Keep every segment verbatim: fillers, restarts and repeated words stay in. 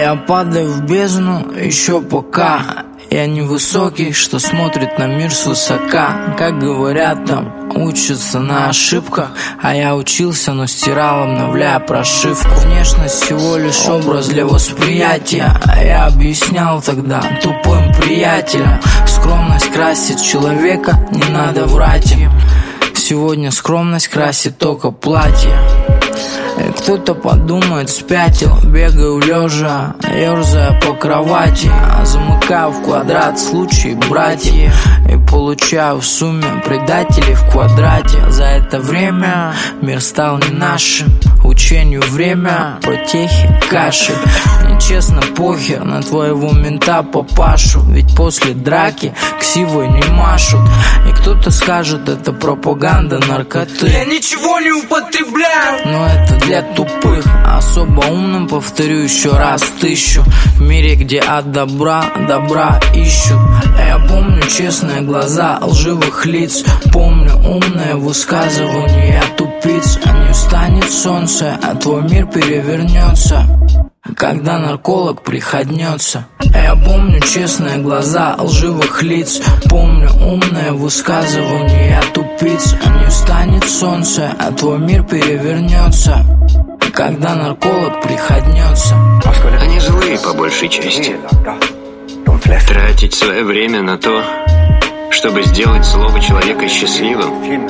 я падаю в бездну еще пока. Я невысокий, что смотрит на мир свысока. Как говорят там, учатся на ошибках, а я учился, но стирал, обновляя прошивку. Внешность всего лишь образ для восприятия, а я объяснял тогда тупым приятелям: скромность красит человека, не надо врать им. Сегодня скромность красит только платье. И кто-то подумает, спятил, бегаю лежа, ерзая по кровати, а замыкаю в квадрат случай братья, и получаю в сумме предателей в квадрате. За это время мир стал не нашим, учению время, потехи, каши. Нечестно похер на твоего мента папашу, ведь после драки ксивой не машут. И кто-то скажет, это пропаганда наркоты. Я ничего не употребляю, но это для тупых. Особо умным повторю еще раз тысячу. В мире, где от добра добра ищут. Я помню честные глаза лживых лиц, помню умные высказывания тупиц. А не встанет солнце, а твой мир перевернется, когда нарколог приходнется. Я помню честные глаза лживых лиц, помню умные высказывания тупиц. А не встанет солнце, а твой мир перевернется, когда нарколог приходнется. Они злые по большей части. Тратить свое время на то, чтобы сделать злого человека счастливым,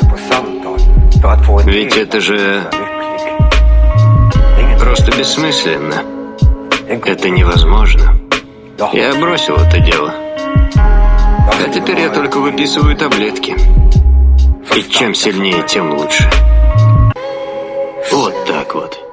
ведь это же просто бессмысленно. Это невозможно. Я бросил это дело. А теперь я только выписываю таблетки. И чем сильнее, тем лучше. Вот так вот.